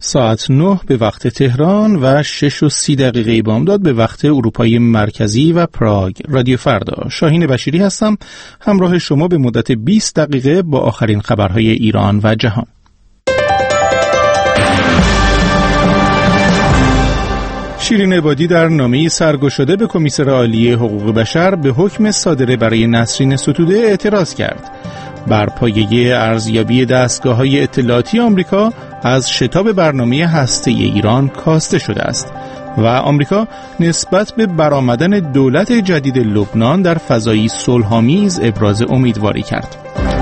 ساعت 9 به وقت تهران و 6:30 بامداد به وقت اروپای مرکزی و پراگ. رادیو فردا، شاهین بشیری هستم، همراه شما به مدت 20 دقیقه با آخرین خبرهای ایران و جهان. شیرین عبادی در نامه‌ای سرگشاده به کمیسر عالی حقوق بشر به حکم صادره برای نسرین ستوده اعتراض کرد. بر پایه ارزیابی دستگاه‌های اطلاعاتی آمریکا از شتاب برنامه هسته‌ای ایران کاسته شده است و آمریکا نسبت به برآمدن دولت جدید لبنان در فضایی صلح‌آمیز ابراز امیدواری کرد.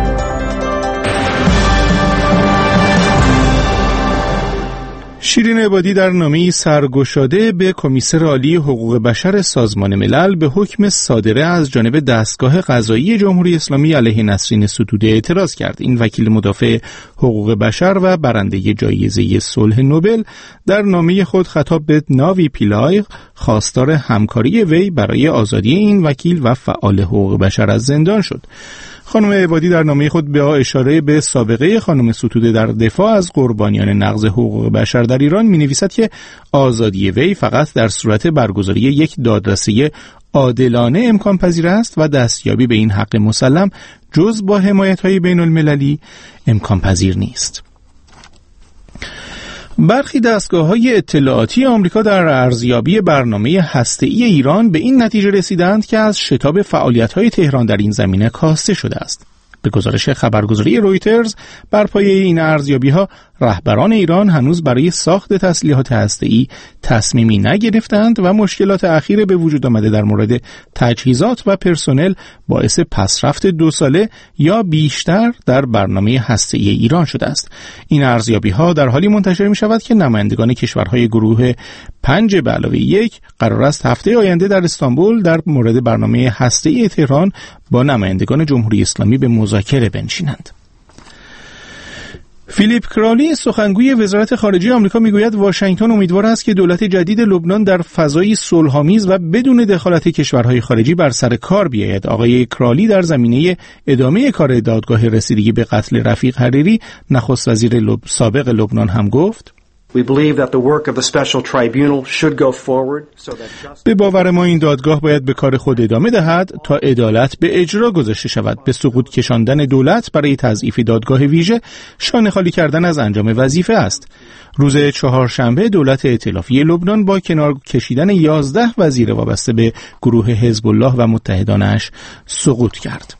شیرین عبادی در نامه‌ای سرگشاده به کمیسر عالی حقوق بشر سازمان ملل به حکم صادره از جانب دستگاه قضایی جمهوری اسلامی علیه نسرین ستوده اعتراض کرد. این وکیل مدافع حقوق بشر و برنده جایزه صلح نوبل در نامه خود خطاب به ناوی پیلای خواستار همکاری وی برای آزادی این وکیل و فعال حقوق بشر از زندان شد. خانم عبادی در نامه خود با اشاره به سابقه خانم ستوده در دفاع از قربانیان نقض حقوق بشر در ایران می‌نویسد که آزادی وی فقط در صورت برگزاری یک دادرسی عادلانه امکان پذیر است و دستیابی به این حق مسلم جز با حمایت‌های بین‌المللی امکان پذیر نیست. برخی دستگاه‌های اطلاعاتی آمریکا در ارزیابی برنامه هسته‌ای ایران به این نتیجه رسیدند که از شتاب فعالیت‌های تهران در این زمینه کاسته شده است. به گزارش خبرگزاری رویترز، بر پایه این ارزیابی‌ها رهبران ایران هنوز برای ساخت تسلیحات هسته‌ای تصمیمی نگرفتند و مشکلات اخیر به وجود آمده در مورد تجهیزات و پرسنل باعث پسرفت 2 ساله یا بیشتر در برنامه هسته‌ای ایران شده است. این ارزیابی‌ها در حالی منتشر می‌شود که نمایندگان کشورهای گروه 5+1 قرار است هفته آینده در استانبول در مورد برنامه هسته‌ای تهران با نمایندگان جمهوری اسلامی به مذاکره بنشینند. فیلیپ کرالی سخنگوی وزارت خارجه آمریکا میگوید واشنگتن امیدوار است که دولت جدید لبنان در فضایی صلح‌آمیز و بدون دخالت کشورهای خارجی بر سر کار بیاید. آقای کرالی در زمینه ادامه کار دادگاه رسیدگی به قتل رفیق حریری، نخست وزیر سابق لبنان، هم گفت: به باور ما این دادگاه باید به کار خود ادامه دهد تا عدالت به اجرا گذاشته شود. به سقوط کشاندن دولت برای تضعیف دادگاه ویژه شانه خالی کردن از انجام وظیفه است. روز چهارشنبه دولت ائتلافی لبنان با کنار کشیدن 11 وزیر وابسته به گروه حزب الله و متحدانش سقوط کرد.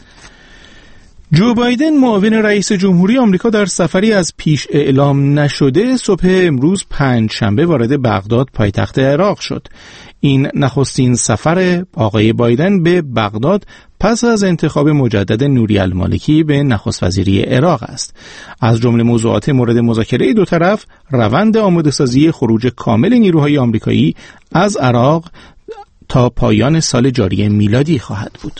جو بایدن معاون رئیس جمهوری آمریکا در سفری از پیش اعلام نشده صبح امروز پنجشنبه وارد بغداد پایتخت عراق شد. این نخستین سفر آقای بایدن به بغداد پس از انتخاب مجدد نوری المالکی به نخست وزیری عراق است. از جمله موضوعات مورد مذاکره دو طرف روند آماده‌سازی خروج کامل نیروهای آمریکایی از عراق تا پایان سال جاری میلادی خواهد بود.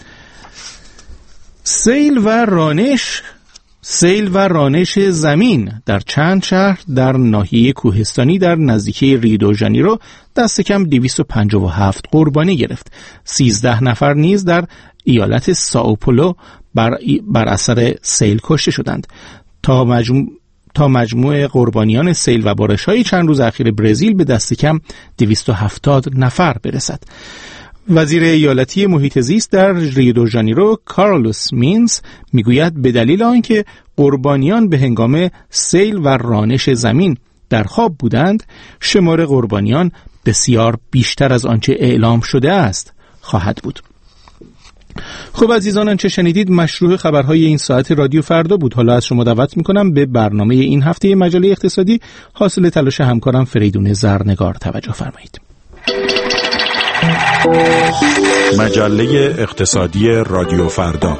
سیل و رانش زمین در چند شهر در ناحیه کوهستانی در نزدیکی ریو دو ژانیرو دست کم 257 قربانی گرفت. 13 نفر نیز در ایالت سائوپولو بر اثر سیل کشته شدند. تا مجموع قربانیان سیل و بارش‌های چند روز اخیر برزیل به دست کم 270 نفر برسد. وزیر ایالتی محیط زیست در ریو دو ژانیرو کارلوس مینز میگوید به دلیل آنکه قربانیان به هنگام سیل و رانش زمین در خواب بودند، شمار قربانیان بسیار بیشتر از آنچه اعلام شده است خواهد بود. خب عزیزان، آنچه شنیدید مشروع خبرهای این ساعت رادیو فردا بود. حالا از شما دعوت میکنم به برنامه این هفته مجله اقتصادی حاصل تلاش همکارم فریدون زرنگار توجه فرمایید. مجله اقتصادی رادیو فردا.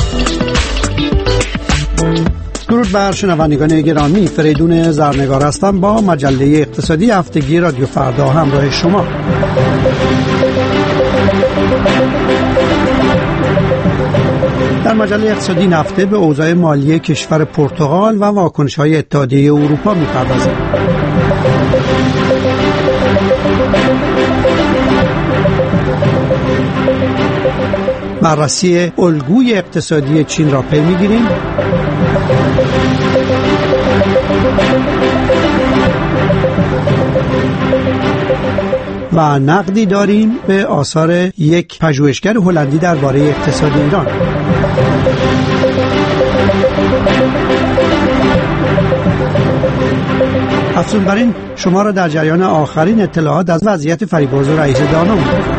درود بر شنوندگان گرامی، فریدون زرنگار هستم با مجله اقتصادی هفتگی رادیو فردا همراه شما. در مجله اقتصادی این هفته به اوضاع مالی کشور پرتغال و واکنش‌های اتحادیه اروپا می‌پردازیم. بررسی الگوی اقتصادی چین را پی می‌گیریم. و نقدی داریم به آثار یک پژوهشگر هلندی درباره اقتصاد ایران. افزون بر این شما را در جریان آخرین اطلاعات از وضعیت فریبرز و رئیس دانا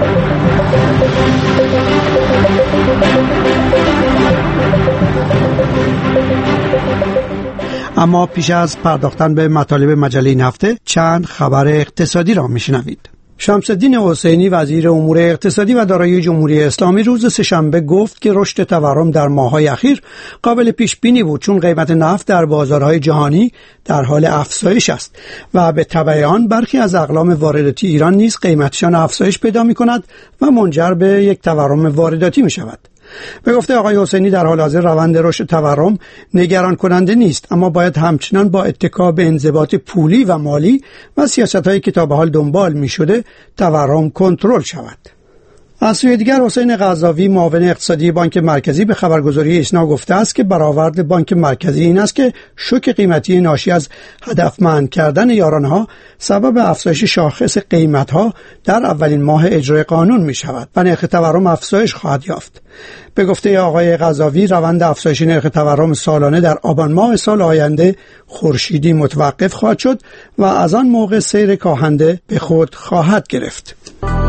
اما پیش از پرداختن به مطالب مجله این هفته چند خبر اقتصادی را میشنوید. شمس‌الدین حسینی وزیر امور اقتصادی و دارایی جمهوری اسلامی روز سه‌شنبه گفت که رشد تورم در ماه‌های اخیر قابل پیش بینی بود، چون قیمت نفت در بازارهای جهانی در حال افزایش است و به تبع آن برخی از اقلام وارداتی ایران نیز قیمتشان افزایش پیدا می‌کند و منجر به یک تورم وارداتی می‌شود. به گفته آقای حسینی در حال حاضر روند رشد تورم نگران کننده نیست، اما باید همچنان با اتکا به انضباط پولی و مالی و سیاست‌هایی که تا به حال دنبال می‌شده تورم کنترل شود. از سوی دیگر حسین قذاوی معاون اقتصادی بانک مرکزی به خبرگزاری ایسنا گفته است که برآورد بانک مرکزی این است که شوک قیمتی ناشی از هدفمند کردن یارانه‌ها سبب افزایش شاخص قیمت‌ها در اولین ماه اجرای قانون می‌شود و نرخ تورم افزایش خواهد یافت. به گفته آقای قذاوی روند افزایش نرخ تورم سالانه در آبان ماه سال آینده خورشیدی متوقف خواهد شد و از آن موقع سیر کاهنده به خود خواهد گرفت.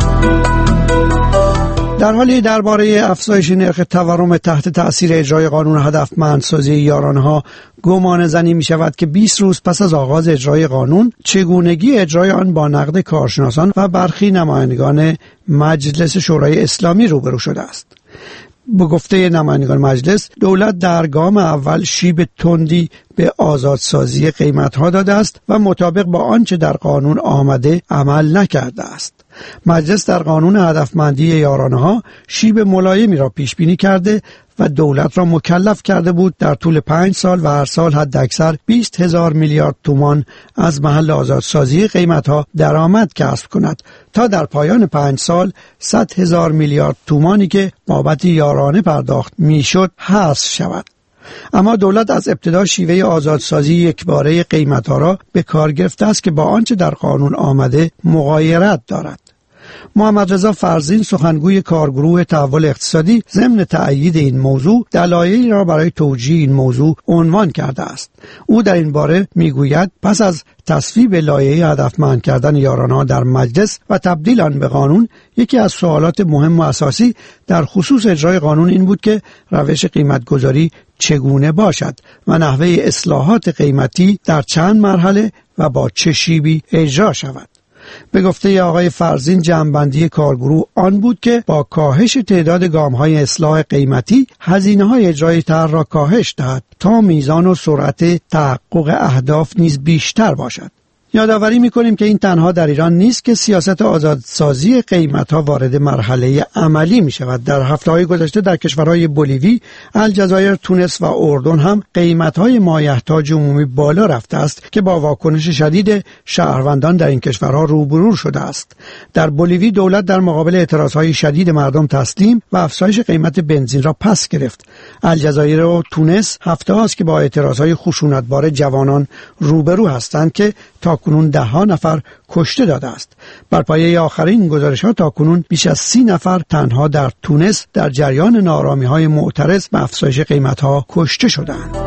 در حالی درباره افزایش نرخ تورم تحت تأثیر اجرای قانون هدفمندسازی یارانه‌ها گمان زنی می شود که 20 روز پس از آغاز اجرای قانون چگونگی اجرای آن با نقد کارشناسان و برخی نمایندگان مجلس شورای اسلامی روبرو شده است. به گفته نمایندگان مجلس، دولت در گام اول شیب تندی به آزادسازی قیمت‌ها داده است و مطابق با آنچه در قانون آمده عمل نکرده است. مجلس در قانون هدفمندی یارانه‌ها شیب ملایمی را پیش بینی کرده و دولت را مکلف کرده بود در طول 5 سال و هر سال حداکثر 20,000 میلیارد تومان از محل آزادسازی قیمت‌ها درآمد کسب کند تا در پایان 5 سال 100,000 میلیارد تومانی که بابت یارانه پرداخت میشد حذف شود. اما دولت از ابتدا شیوه آزادسازی یکباره قیمت‌ها را به کار گرفته است که با آنچه در قانون آمده مغایرت دارد. محمد رضا فرزین سخنگوی کارگروه تحول اقتصادی ضمن تأیید این موضوع دلایلی را برای توجیه این موضوع عنوان کرده است. او در این باره میگوید پس از تصویب لایحه هدفمند کردن یارانه‌ها در مجلس و تبدیل آن به قانون، یکی از سوالات مهم و اساسی در خصوص اجرای قانون این بود که روش قیمتگذاری چگونه باشد و نحوه اصلاحات قیمتی در چند مرحله و با چه شیبی اجرا شود. به گفته آقای فرزین جمع‌بندی کارگروه آن بود که با کاهش تعداد گام‌های اصلاح قیمتی هزینه‌های اجرای طرح را کاهش دهد تا میزان و سرعت تحقق اهداف نیز بیشتر باشد. یادآوری می‌کنیم که این تنها در ایران نیست که سیاست آزادسازی قیمت‌ها وارد مرحله عملی می‌شود. در هفته‌های گذشته در کشورهای بولیوی، الجزایر، تونس و اردن هم قیمت‌های مایحتاج عمومی بالا رفته است که با واکنش شدید شهروندان در این کشورها روبرو شده است. در بولیوی دولت در مقابل اعتراضهای شدید مردم تسلیم و افزایش قیمت بنزین را پس گرفت. الجزایر و تونس هفته‌هاست که با اعتراضهای خشونتبار جوانان روبرو هستند که تاکنون 10 نفر کشته داده است. بر پایه آخرین گزارش‌ها تاکنون بیش از 30 نفر تنها در تونس در جریان ناآرامی‌های معترض به افزایش قیمت‌ها کشته شدند.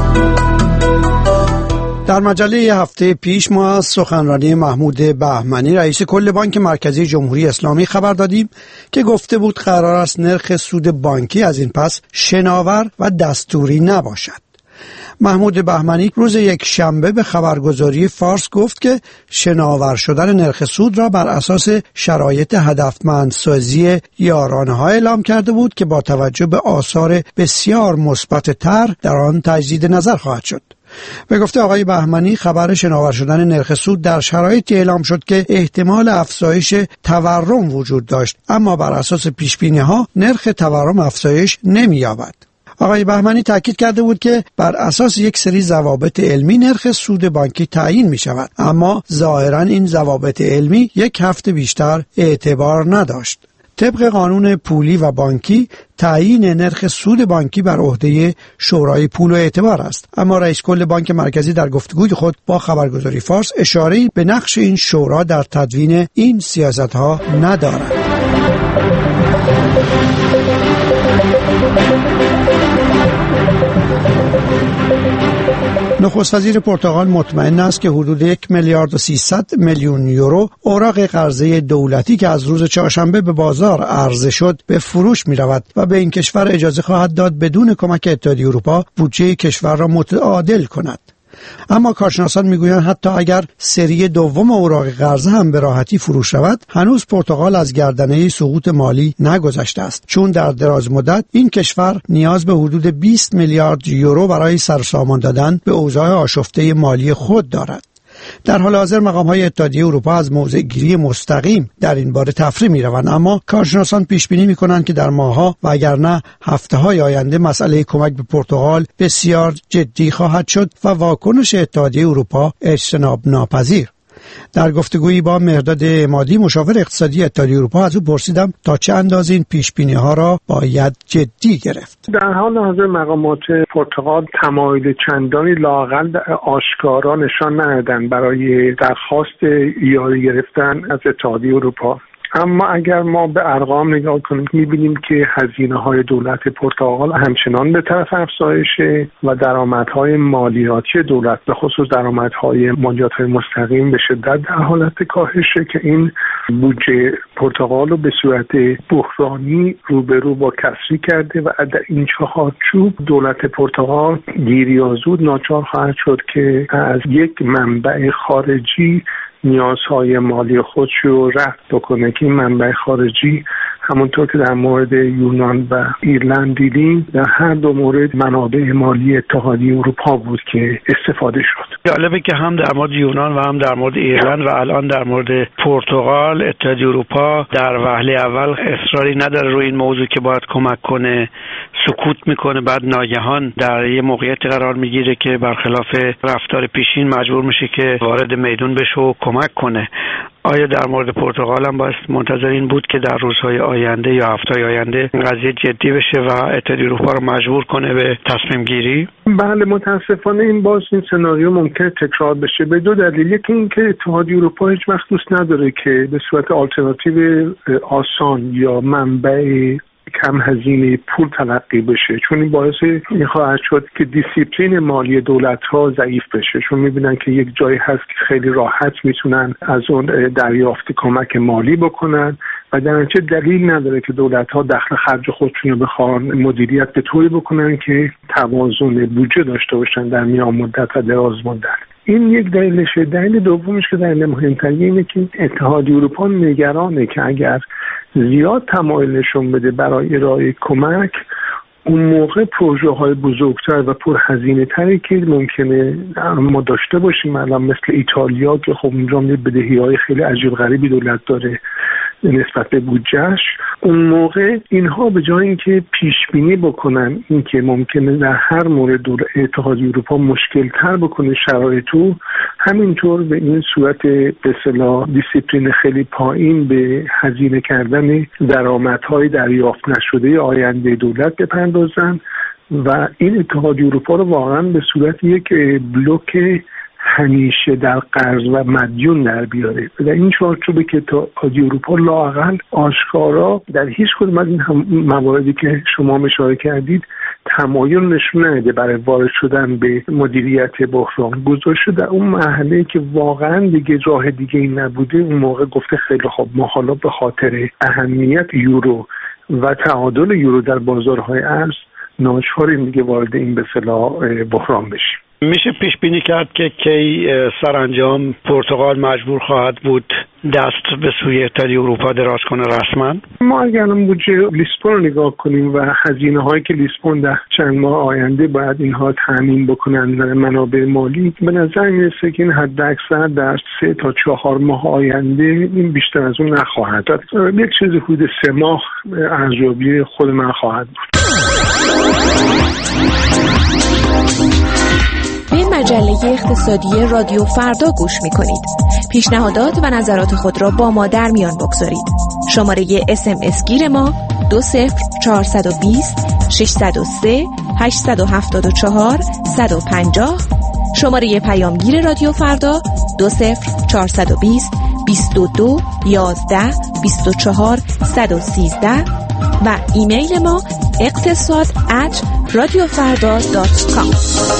در مجله هفته پیش ما از سخنرانی محمود بهمنی رئیس کل بانک مرکزی جمهوری اسلامی خبر دادیم که گفته بود قرار است نرخ سود بانکی از این پس شناور و دستوری نباشد. محمود بهمنی روز یک شنبه به خبرگزاری فارس گفت که شناور شدن نرخ سود را بر اساس شرایط هدفمندسازی یارانه‌ها اعلام کرده بود که با توجه به آثار بسیار مثبت طرح در آن تجدید نظر خواهد شد. به گفته آقای بهمنی خبر شناور شدن نرخ سود در شرایطی اعلام شد که احتمال افزایش تورم وجود داشت، اما بر اساس پیش‌بینی‌ها نرخ تورم افزایش نمی‌یابد. آقای بهمنی تاکید کرده بود که بر اساس یک سری ضوابط علمی نرخ سود بانکی تعیین می شود، اما ظاهراً این ضوابط علمی یک هفته بیشتر اعتبار نداشت. طبق قانون پولی و بانکی تعیین نرخ سود بانکی بر عهده شورای پول و اعتبار است، اما رئیس کل بانک مرکزی در گفتگوی خود با خبرگزاری فارس اشاره‌ای به نقش این شورا در تدوین این سیاست‌ها ندارد. نخست وزیر پرتغال مطمئن است که حدود 1 میلیارد و 300 میلیون یورو اوراق قرضه دولتی که از روز چهارشنبه به بازار عرضه شد به فروش می رود و به این کشور اجازه خواهد داد بدون کمک اتحادیه اروپا بودجه کشور را متعادل کند. اما کارشناسان میگویند حتی اگر سری دوم اوراق قرضه هم به راحتی فروش رود، هنوز پرتغال از گردنه سقوط مالی نگذشته است، چون در دراز مدت این کشور نیاز به حدود 20 میلیارد یورو برای سرسامان دادن به اوضاع آشفته مالی خود دارد. در حال حاضر مقام‌های اتحادیه اروپا از موضع گیری مستقیم در این باره تفریح می‌روند، اما کارشناسان پیش بینی می‌کنند که در ماه‌ها و اگر نه هفته‌های آینده مسئله کمک به پرتغال بسیار جدی خواهد شد و واکنش اتحادیه اروپا اجتناب ناپذیر. در گفتگویی با مهرداد عمادی مشاور اقتصادی اتحادیه اروپا از او پرسیدم تا چه اندازه این پیش‌بینی‌ها را باید جدی گرفت. در حال حاضر مقامات پرتغال تمایل چندانی لااقل آشکارا نشان ندادند برای درخواست یاری گرفتن از اتحادیه اروپا. اما اگر ما به ارقام نگاه کنیم می‌بینیم که هزینه‌های دولت پرتغال همچنان به طرف افزایشه و درآمدهای مالیاتی دولت به خصوص درآمدهای مالیات‌های مستقیم به شدت در حالت کاهشه که این بودجه پرتغال رو به صورت بحرانی روبرو با کسری کرده و در این چهارچوب دولت پرتغال دیر یا زود ناچار خواهد شد که از یک منبع خارجی نیازهای مالی خودش رو رفع بکنه که این منبع خارجی همونطور که در مورد یونان و ایرلند دیدیم در هر دو مورد منابع مالی اتحادیه اروپا بود که استفاده شد. جالبه که هم در مورد یونان و هم در مورد ایرلند و الان در مورد پرتغال اتحادیه اروپا در وهله اول اصراری نداره روی این موضوع که باید کمک کنه، سکوت میکنه، بعد ناگهان در یه موقعیتی قرار میگیره که برخلاف رفتار پیشین مجبور میشه که وارد میدون بشه و کمک کنه. آیا در مورد پرتغال هم باید منتظر این بود که در روزهای آینده یا هفته‌های آینده قضیه جدی بشه و اتحادیه اروپا رو مجبور کنه به تصمیم گیری؟ بله، متاسفانه این سناریو ممکنه تکرار بشه به دو دلیل. یکی این که اتحادیه اروپا هیچ وقت دوست نداره که به صورت آلترناتیو آسان یا منبع کم هزینه پول تلقی بشه، چون این باعث این خواهد شد که دیسیپلین مالی دولت‌ها ضعیف بشه، چون می‌بینن که یک جایی هست که خیلی راحت میتونن از اون دریافت کمک مالی بکنن و در نتیجه دلیل نداره که دولت‌ها دخل خرج خودشون رو بخوان مدیریت به طوری بکنن که توازن بودجه داشته باشن در میان مدت و دراز مدت. این یک دلیلشه. دلیل دومش که دلیل مهم‌تری اینه که اتحادیه اروپا نگرانه که اگر زیاد تمایل نشون بده برای ارائه کمک، اون موقع پروژه های بزرگتر و پرهزینه تری که ممکنه ما داشته باشیم الان مثل ایتالیا که خب اونجا بدهی های خیلی عجیب غریبی دولت داره نسبت به بودجهش، اون موقع اینها به جای اینکه پیش بینی بکنن اینکه ممکنه در هر مورد اتحادیه اروپا مشکل تر بکنه شرایطو، همینطور به این صورت به اصطلاح دیسیپلین خیلی پایین به هزینه کردن درآمدهای دریافت نشده آینده دولت بپردازن و این اتحادیه اروپا رو واقعا به صورت یک بلوک همیشه در قرض و مدیون در بیاره. در این چارچوبه که اتحادیه اروپا لااقل آشکارا در هیچ کدوم از این مواردی که شما اشاره کردید تمایل نشون نمیده برای وارد شدن به مدیریت بحران. گذاشته در اون مرحله که واقعا دیگه راه دیگه ای نبوده، اون موقع گفته خیلی خوب ما حالا به خاطر اهمیت یورو و تعادل یورو در بازارهای ارز ناچاریم دیگه وارد این به اصطلاح بحران بشیم. میشه پیش بینی کرد که کی سرانجام پرتغال مجبور خواهد بود دست به سوی اتحادیه اروپا دراز کنه رسما؟ ما اگر بودجه لیسبون رو نگاه کنیم و هزینه هایی که لیسبون در چند ماه آینده باید اینها تامین بکنن منابع مالی، به نظر میرسه که این حد اکثر در 3 تا 4 ماه آینده این بیشتر از اون نخواهد. یک چیز حدود 3 ماه ارزیابی خود من خواهد بود. به مجله اقتصادی رادیو فردا گوش می‌کنید. پیشنهادات و نظرات خود را با ما در میان بگذارید. شماره SMS گیر ما 20420 603 874 150. شماره پیامگیر رادیو فردا 20420 22 11 24 113 و ایمیل ما اقتصاد@radiofarda.com.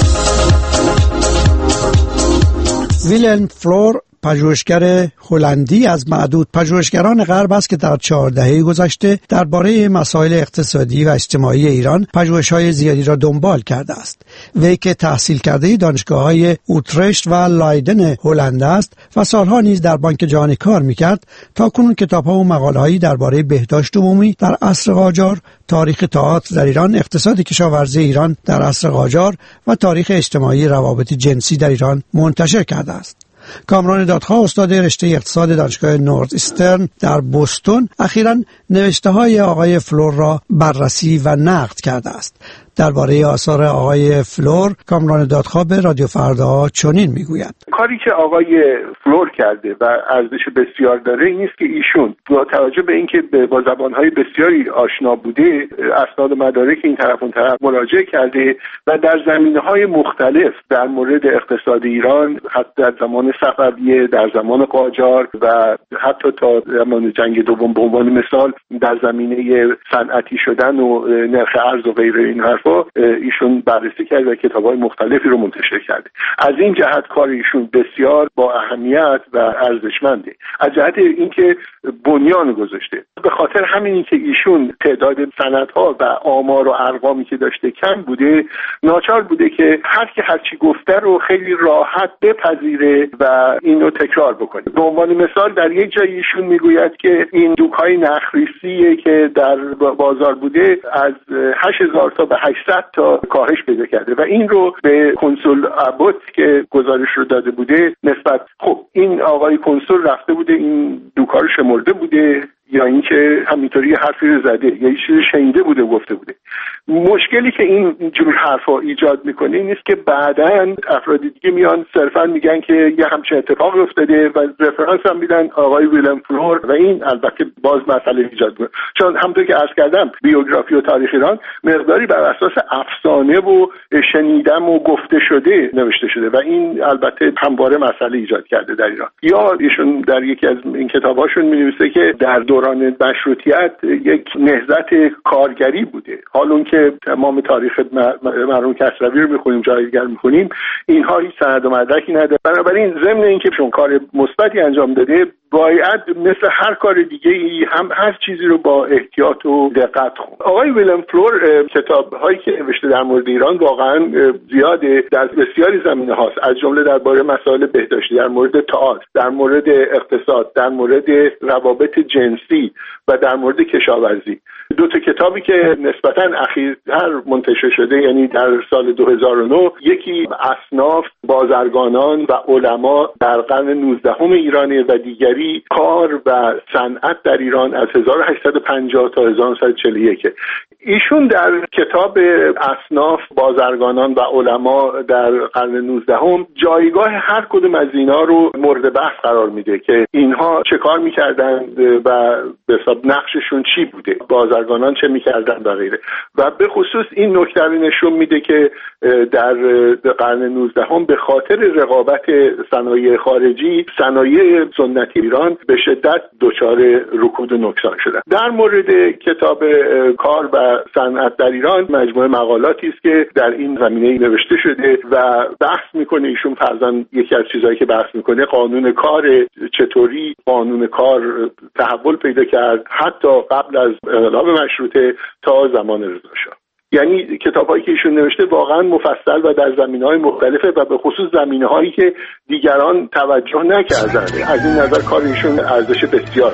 ویلهلم فلور پژوهشگر هلندی از معدود پژوهشگران غرب است که در 4 دهه گذشته درباره مسائل اقتصادی و اجتماعی ایران پژوهش‌های زیادی را دنبال کرده است. وی که تحصیل کرده دانشگاه‌های اوترشت و لایدن هلند است و سالها نیز در بانک جهانی کار می‌کرد، تاکنون کتاب‌ها و مقاله‌هایی درباره بهداشت عمومی در عصر قاجار، تاریخ تئاتر در ایران، اقتصاد کشاورزی ایران در عصر قاجار و تاریخ اجتماعی روابط جنسی در ایران منتشر کرده است. کامران دادخواه استاد رشته اقتصاد دانشگاه نورد ایسترن در بوستون اخیراً نوشته‌های آقای فلور را بررسی و نقد کرده است. درباره آثار آقای فلور کامران دادخواه به رادیو فردا چنین میگوید: کاری که آقای فلور کرده و ارزش بسیار داره این است که ایشون با توجه به اینکه با زبانهای بسیاری آشنا بوده، اسناد و مدارک این طرف اون طرف مراجعه کرده و در زمینه‌های مختلف در مورد اقتصاد ایران، حتی در زمان صفویه، در زمان قاجار و حتی تا زمان جنگ دوم به عنوان مثال در زمینه صنعتی شدن و نرخ ارز و غیره این حرفا ایشون بررسی کرده و کتاب‌های مختلفی رو منتشر کرده. از این جهت کار ایشون بسیار با اهمیت و ارزشمنده. از جهت اینکه بنیان گذاشته. به خاطر همینی که ایشون تعداد سندها و آمار و ارقامی که داشته کم بوده، ناچار بوده که هر کی هرچی گفته رو خیلی راحت بپذیره و اینو تکرار بکنه. به عنوان مثال در یک جای ایشون میگوید که این دوکای نخریسیه که در بازار بوده از 8000 تا به 800 تا کاهش پیدا کرده و این رو به کنسول ابوت که گزارش رو داده بوده نسبت، خب این آقای کنسول رفته بوده این دوکا رو شمرده بوده یا اینکه همینطوری حرفی رو زده یا یه چیزی شنیده بوده گفته بوده. مشکلی که این جور حرفا ایجاد میکنه این است که بعداً افراد دیگه میان صرفاً میگن که یه همچین اتفاقی افتاده و رفرانس هم میدن آقای ویلهلم فلور و این البته باز مسئله ایجاد میکنه، چون همونطور که عرض کردم بیوگرافی و تاریخ ایران مقداری بر اساس افسانه و شنیدم و گفته شده نوشته شده و این البته همواره مسئله ایجاد کرده در ایران. یا ایشون در یکی از این کتاباشون می‌نویسه که در دوران مشروطیت یک نهضت کارگری بوده، حال اون که تمام تاریخ مرحوم کسروی رو می‌خونیم، جای دیگر می‌خونیم، اینها هیچ سند و مدرکی نداره. بنابراین ضمن اینکه چون کار مثبتی انجام داده، باید مثل هر کار دیگه ای هم هر چیزی رو با احتیاط و دقت خوند. آقای ویلهلم فلور کتاب‌هایی که نوشته در مورد ایران واقعا زیاده، در بسیاری زمینه هاست، از جمله درباره مسائل بهداشتی، در مورد تئاتر، در مورد اقتصاد، در مورد روابط جنسی و در مورد کشاورزی. 2 کتابی که نسبتاً اخیرتر منتشر شده، یعنی در سال 2009، یکی اصناف بازرگانان و علما در قرن 19 ایرانه و دیگری کار و صنعت در ایران از 1850 تا 1941. ایشون در کتاب اصناف بازرگانان و علما در قرن 19 جایگاه هر کدوم از اینا رو مورد بحث قرار میده که اینها چه کار میکردن و به حساب نقششون چی بوده، بازرگانان چه میکردن و غیره. و به خصوص این نکته رو نشون میده که در قرن 19 به خاطر رقابت صنایع خارجی، صنایع سنتی ایران به شدت دچار رکود و نکسان شدن. در مورد کتاب کار و صنعت در ایران مجموعه مقالاتی است که در این زمینه نوشته شده و بحث میکنه. ایشون فرضاً یکی از چیزایی که بحث میکنه قانون کار، چطوری قانون کار تحول پیدا کرد حتی قبل از انقلاب مشروطه تا زمان رضا شاه. یعنی کتاب‌هایی که ایشون نوشته واقعا مفصل و در زمینه‌های مختلفه و به خصوص زمینه‌هایی که دیگران توجه نکردند. از این نظر کار ایشون ارزش بسیار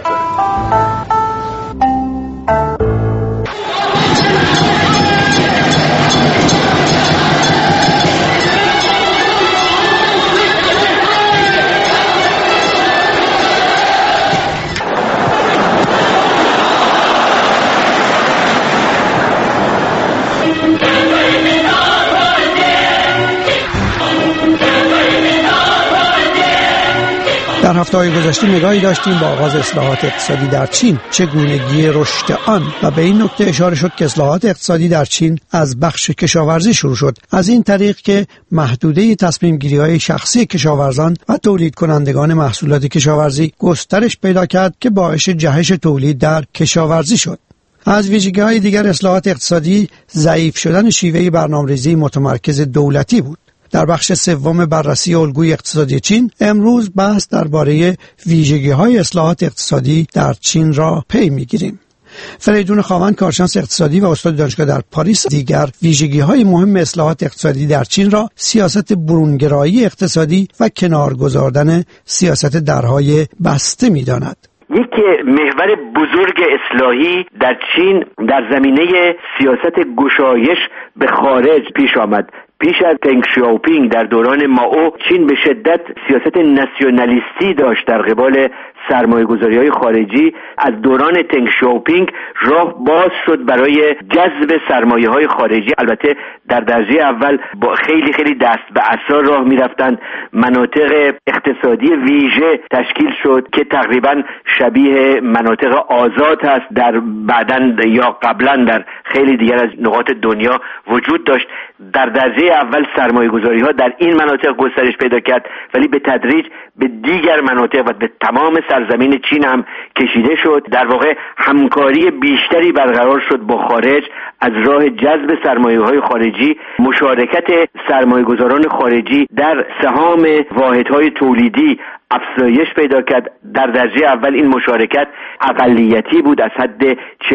داره. در هفته‌های گذشته نگاهی داشتیم با آغاز اصلاحات اقتصادی در چین، چگونگی رشد آن و به این نکته اشاره شد که اصلاحات اقتصادی در چین از بخش کشاورزی شروع شد، از این طریق که محدوده تصمیم گیری‌های شخصی کشاورزان و تولید کنندگان محصولات کشاورزی گسترش پیدا کرد که باعث جهش تولید در کشاورزی شد. از ویژگی‌های دیگر اصلاحات اقتصادی ضعیف شدن شیوه برنامه‌ریزی متمرکز دولتی بود. در بخش سوم بررسی الگوی اقتصادی چین امروز بحث درباره ویژگی‌های اصلاحات اقتصادی در چین را پی می‌گیریم. فریدون خاوند، کارشناس اقتصادی و استاد دانشگاه در پاریس، دیگر ویژگی‌های مهم اصلاحات اقتصادی در چین را سیاست برونگرایی اقتصادی و کنار گذاردن سیاست درهای بسته می‌داند. یک محور بزرگ اصلاحی در چین در زمینه سیاست گشایش به خارج پیش آمد. پیش از دنگ شیاوپینگ در دوران مائو، چین به شدت سیاست ناسیونالیستی داشت در قبال سرمایه‌گذاری‌های خارجی. از دوران دنگ شیاوپینگ راه باز شد برای جذب سرمایه‌های خارجی. البته در درجه اول با خیلی دست به عصا راه می‌رفتند. مناطق اقتصادی ویژه تشکیل شد که تقریباً شبیه مناطق آزاد هست در بعداً یا قبلاً در خیلی دیگر از نقاط دنیا وجود داشت. در درجه اول سرمایه‌گذاری‌ها در این مناطق گسترش پیدا کرد، ولی به تدریج به دیگر مناطق و به تمام سرزمین چین هم کشیده شد. در واقع همکاری بیشتری برقرار شد با خارج از راه جذب سرمایه‌های خارجی. مشارکت سرمایه‌گذاران خارجی در سهام واحدهای تولیدی افزایش پیدا کرد. در درجه اول این مشارکت اقلیتی بود، از حد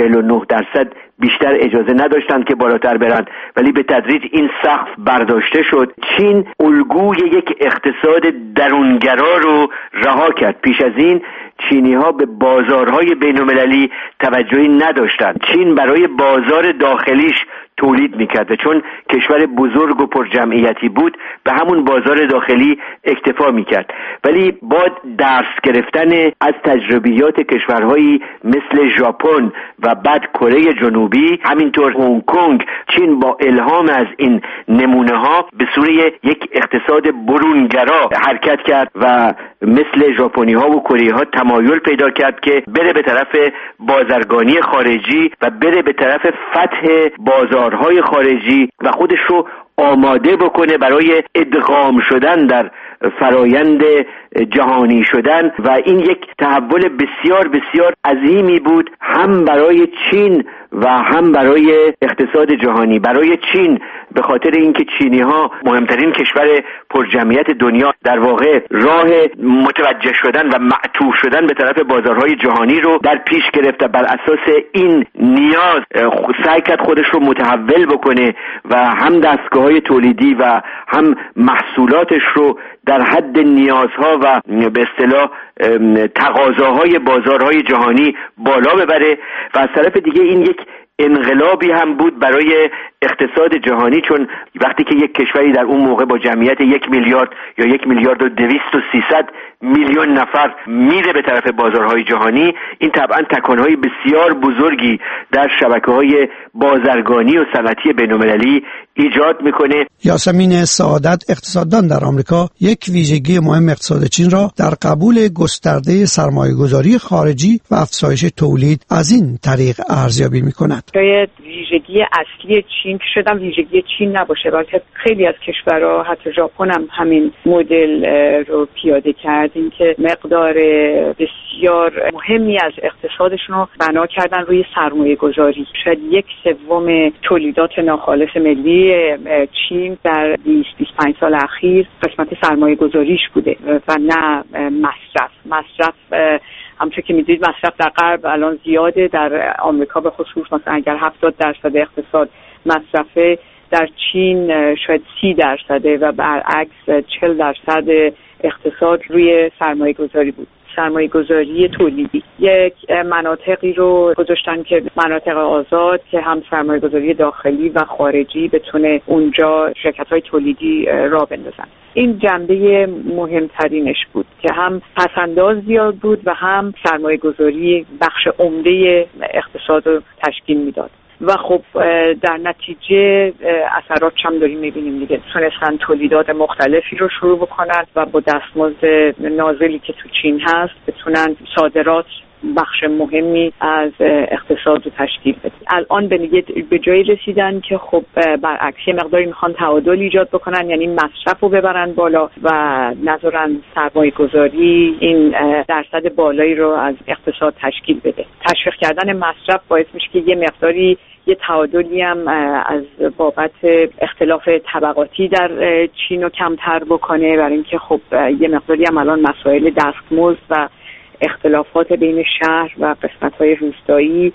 49% بیشتر اجازه نداشتند که بالاتر برند، ولی به تدریج این سقف برداشته شد. چین الگوی یک اقتصاد درونگرا رو رها کرد. پیش از این چینی‌ها به بازارهای بین‌المللی توجهی نداشتند. چین برای بازار داخلیش تولید میکرد و چون کشور بزرگ و پرجمعیتی بود به همون بازار داخلی اکتفا میکرد. ولی با درس گرفتن از تجربیات کشورهایی مثل ژاپن و بعد کره جنوبی، همینطور هنگ کنگ، چین با الهام از این نمونه ها به سوی یک اقتصاد برونگرا حرکت کرد و مثل ژاپنی ها و کره ها تمایل پیدا کرد که بره به طرف بازرگانی خارجی و بره به طرف فتح بازارهای خارجی و خودش رو آماده بکنه برای ادغام شدن در فرایند جهانی شدن. و این یک تحول بسیار بسیار عظیمی بود، هم برای چین و هم برای اقتصاد جهانی. برای چین به خاطر اینکه چینی ها مهمترین کشور پرجمعیت دنیا در واقع راه متوجه شدن و معطوف شدن به طرف بازارهای جهانی رو در پیش گرفت و بر اساس این نیاز سعی کرد خودش رو متحول بکنه و هم دستگاه‌های تولیدی و هم محصولاتش رو در حد نیازها و به اصطلاح تقاضاهای بازارهای جهانی بالا ببره. و از طرف دیگه این یک انقلابی هم بود برای اقتصاد جهانی، چون وقتی که یک کشوری در اون موقع با جمعیت 1 میلیارد یا 1 میلیارد و 200 و 300 میلیون نفر میره به طرف بازارهای جهانی، این طبعا تکانهای بسیار بزرگی در شبکه‌های بازرگانی و صنعتی بین‌المللی ایجاد میکنه. یاسمین سعادت، اقتصاددان در آمریکا، یک ویژگی مهم اقتصاد چین را در قبول گسترده سرمایه‌گذاری خارجی و افزایش تولید از این طریق ارزیابی میکند. شاید ویژگی اصلی چین که شدم ویژگی چین نباشه، بلکه خیلی از کشورها، حتی ژاپن هم همین مدل رو پیاده کرد، این که مقدار بسیار مهمی از اقتصادشون رو بنا کردن روی سرمایه گذاری. شاید 1/3 تولیدات ناخالص ملی چین در 20-25 سال اخیر قسمت سرمایه گذاریش بوده و نه مصرف. همونطور که میدونید مصرف در غرب الان زیاده، در آمریکا به خصوص مثلا اگر 70% اقتصاد مصرفه، در چین شاید 30% و برعکس 40% اقتصاد روی سرمایه گذاری بود. سرمایه گذاری تولیدی یک مناطقی رو گذاشتن که مناطق آزاد که هم سرمایه گذاری داخلی و خارجی بتونه اونجا شرکت‌های تولیدی را بندازن. این جنبه مهمترینش بود که هم پس‌انداز زیاد بود و هم سرمایه گذاری بخش عمده اقتصاد رو تشکیل میداد. و خب در نتیجه اثرات هم داریم میبینیم دیگه. تونستن تولیدات مختلفی رو شروع بکنن و با دستمزد نازلی که تو چین هست بتونن صادرات بخش مهمی از اقتصاد رو تشکیل بده. الان به جایی رسیدن که خب برعکس مقداری میخوان تعادل ایجاد بکنن، یعنی مصرف رو ببرن بالا و نذارن سرمایه گذاری این درصد بالایی رو از اقتصاد تشکیل بده. تشویق کردن مصرف باعث میشه که یه مقداری یه تعادلی هم از بابت اختلاف طبقاتی در چین رو کمتر بکنه، برای اینکه خب یه مقداری هم الان مسائل دستمزد و اختلافات بین شهر و قسمت‌های روستایی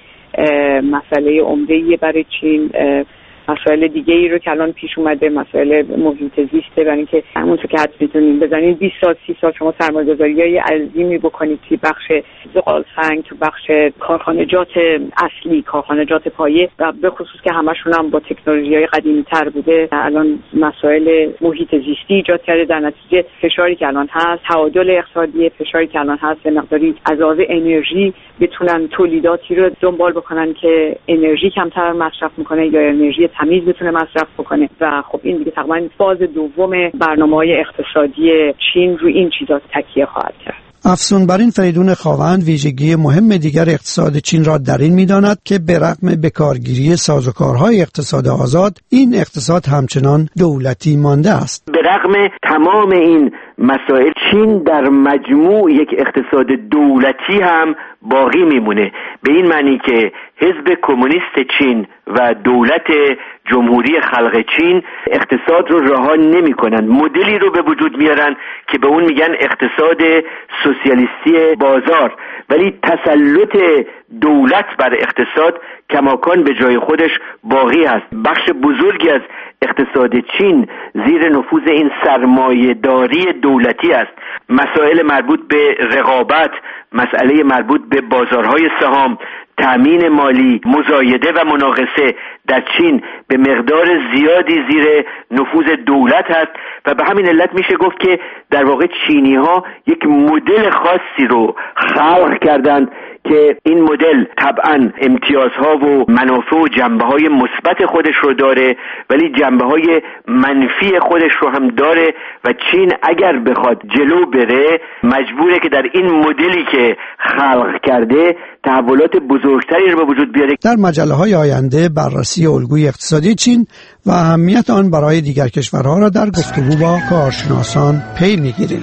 مسئله عمده‌ای برای چین. مسائل دیگه ای رو که الان پیش اومده مسائل محیط زیسته، برای اینکه همونطور که حد می‌دونید بزنید 20 سال 30 سال شما سرمایه‌گذاری‌های عظیمی بکنید توی بخش زغال سنگ، تو بخش کارخانجات اصلی، کارخانجات پایه و به خصوص که همشون هم با تکنولوژی‌های قدیمی‌تر بوده، الان مسائل محیط زیستی ایجاد کرده. در نتیجه فشاری که الان هست، تعادل اقتصادی، فشاری که الان هست به مقداری از لحاظ انرژی بتونن تولیداتی رو دنبال بکنن که انرژی کمتر مصرف می‌کنه یا انرژی تمیز بتونه مصرف بکنه و خب این دیگه تقریبا فاز دوم برنامه‌های اقتصادی چین روی این چیزا تکیه خواهد کرد. افزون بر این فریدون خاوند ویژگی مهم دیگر اقتصاد چین را در این می‌داند که به رغم بکارگیری سازوکارهای اقتصاد آزاد، این اقتصاد همچنان دولتی مانده است. به رغم تمام این مسائل چین در مجموع یک اقتصاد دولتی هم باقی میمونه، به این معنی که حزب کمونیست چین و دولت جمهوری خلق چین اقتصاد رو رها نمی‌کنن، مدلی رو به وجود میارن که به اون میگن اقتصاد سوسیالیستی بازار، ولی تسلط دولت بر اقتصاد کماکان به جای خودش باقی است. بخش بزرگی از اقتصاد چین زیر نفوذ این سرمایه‌داری دولتی است. مسائل مربوط به رقابت، مسئله مربوط به بازارهای سهام، تأمین مالی، مزایده و مناقصه در چین به مقدار زیادی زیر نفوذ دولت هست و به همین علت میشه گفت که در واقع چینی ها یک مدل خاصی رو خلق کردند که این مدل طبعا امتیازها و منافع و جنبه‌های مثبت خودش رو داره ولی جنبه‌های منفی خودش رو هم داره و چین اگر بخواد جلو بره مجبوره که در این مدلی که خلق کرده تحولات بزرگتری رو به وجود بیاره. در مجله‌های آینده بررسی الگوی اقتصادی چین و اهمیت آن برای دیگر کشورها را در گفتگو با کارشناسان پی می‌گیریم.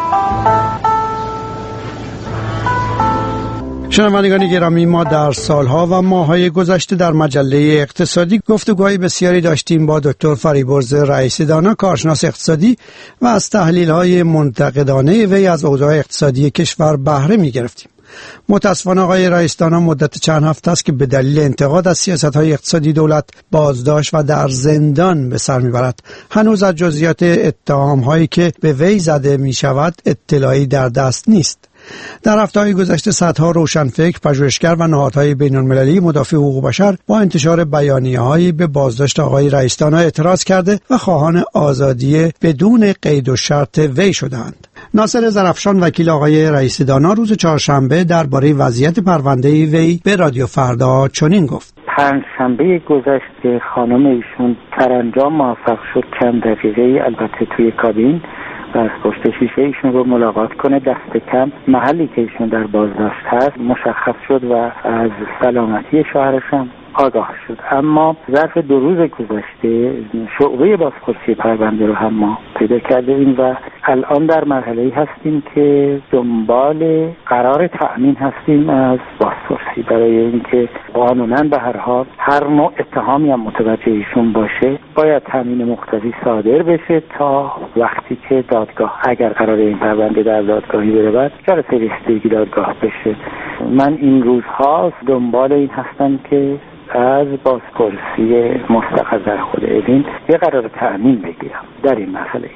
شنوندگان گرامی، ما در سالها و ماه‌های گذشته در مجله اقتصادی گفتگوهای بسیاری داشتیم با دکتر فریبرز رئیسی دانا، کارشناس اقتصادی، و از تحلیل‌های منتقدانه وی از اوضاع اقتصادی کشور بهره می‌گرفتیم. متأسفانه آقای رئیس دانا مدت چند هفته است که به دلیل انتقاد از سیاست‌های اقتصادی دولت بازداشت و در زندان به سر می‌برد. هنوز از جزئیات اتهام‌هایی که به وی زده می‌شود اطلاعی در دست نیست. در هفته‌های گذشته صدها روشنفکر، پژوهشگر و نهادهای بین‌المللی مدافع حقوق بشر با انتشار بیانیه‌هایی به بازداشت آقای رئیس دانا اعتراض کرده و خواهان آزادی بدون قید و شرط وی شدند. ناصر زرافشان وکیل آقای رئیس دانا روز چهارشنبه درباره وضعیت پرونده وی به رادیو فردا چنین گفت: پنجشنبه گذشته خانم ایشون سرانجام موفق شد چند دقیقه البته توی کابین و از پشت شیشه ایشون رو ملاقات کنه. دست کم محلی که ایشون در بازداشت هست مشخص شد و از سلامتی شوهرش هم آگاه شد. اما ظرف 2 روز گذشته شعبه بازپرسی پرونده رو هم ما پیدا کردیم و الان در مرحله‌ای هستیم که دنبال قرار تأمین هستیم از بازپرسی برای اینکه قانونا به هر حال هر نوع اتهامی هم متوجه ایشون باشه باید تأمین مقتضی صادر بشه تا وقتی که دادگاه اگر قرار این پرونده در دادگاهی بره جلسه رسیدگی دادگاه بشه. من این روزها دنبال این هستم که از بازپرسی مستقل در خود اوین یه قرار تأمین بگیرم در این مسئله.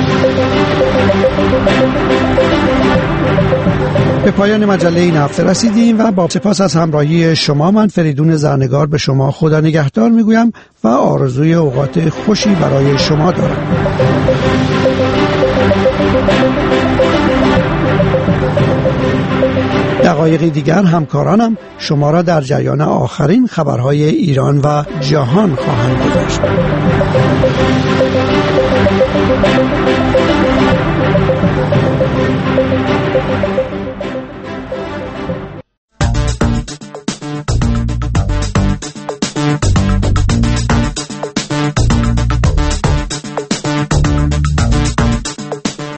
به پایان مجله این هفته رسیدیم و با سپاس از همراهی شما من فریدون زرنگار به شما خدا نگهدار میگویم و آرزوی اوقات خوشی برای شما دارم. دقایق دقایقی دیگر همکارانم شما را در جریان آخرین خبرهای ایران و جهان خواهند گذاشت.